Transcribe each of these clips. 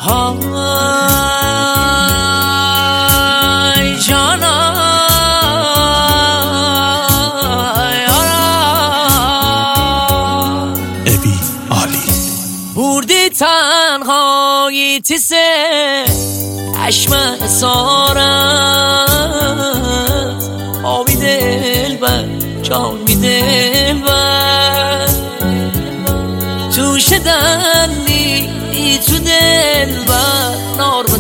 های جانای ابی عالی بردی تنهایی تیسه چشم اسارت آبی دلبر جانی دلبر تو شدنی تو دلبر نار و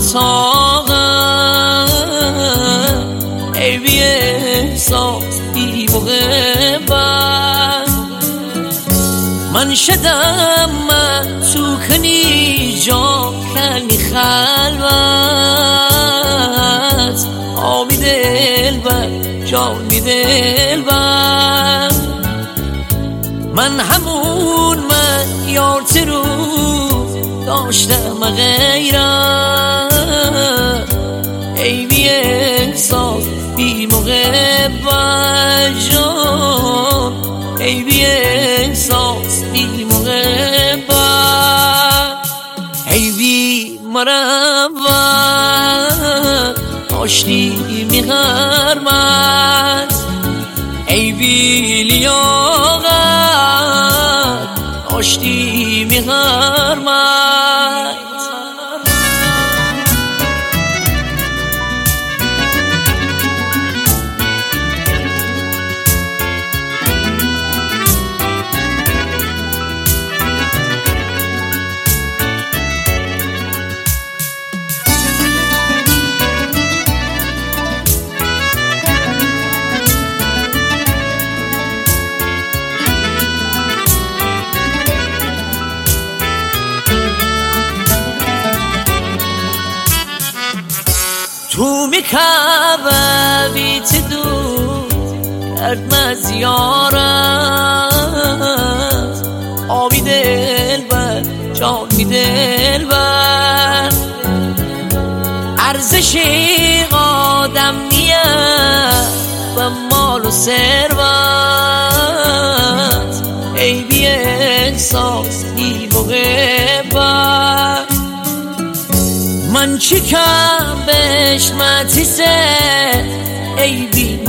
طاقت ای بی احساس بی محبت من شدم من تو کنی جا کنی خلوت آبی دلبر جانی دلبر من همون من یارت رو داشتم غیرت ای بی احساس بی محبت جان ای بی احساس بی محبت ای بی مروت داشتی می‌هرمد ای بی لیاقت داشتی می‌هرمد تو میکبه بیت دو کرد مزیارت آبی دلبر جانی دلبر ارزش آدم نیست و مال و ثروت ای بی احساس بی محبت من چی کم بهش متیسه ای بی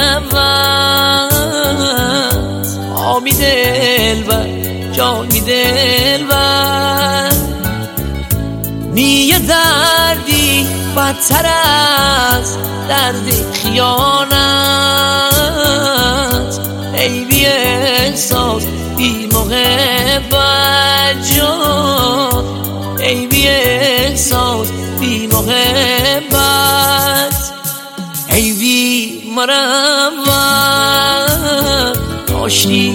مروت آبی دلبر جانی دلبر نیه دردی بدتر از درد خیانت ای بی احساس بی محبت جان ای بی احساس بی محبت ای بی مروت داشتی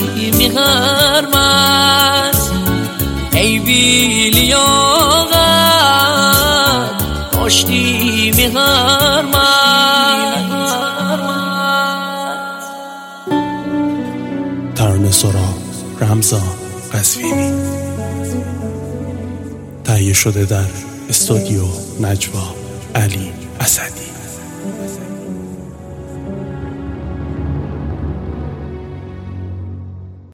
می‌هرمد ای بی لیاقت داشتی می‌هرمد ترانه سرا رمضان قزوینی تهیه شده در استودیو نجوا علی اسدی.